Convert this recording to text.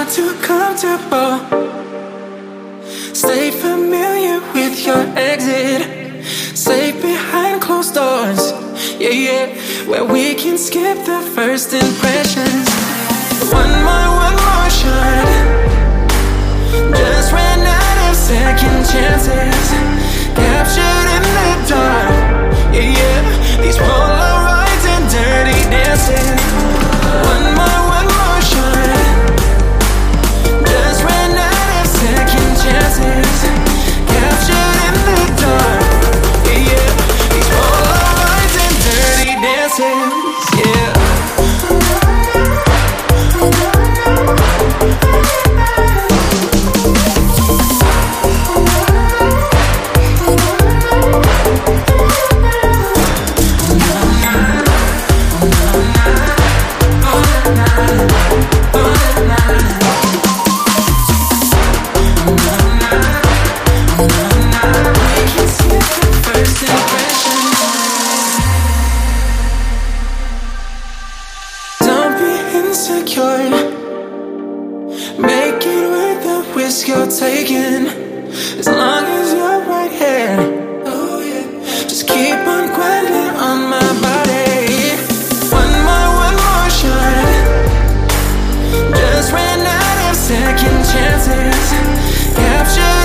not too comfortable. Stay familiar with your exit. Safe behind closed doors. Yeah, yeah, where we can skip the first impressions. One more shot. Just ran out of second chances. Captured in the dark. Yeah, yeah, these Polaroids and dirty dancing. One more shot. Just ran out of second chances. Captured in the dark. Yeah, yeah, these Polaroids and dirty dances. Yeah. Make it worth the risk you're taking. As long as you're right here. Oh yeah. Just keep on grinding on my body. One more shot. Just ran out of second chances. Capture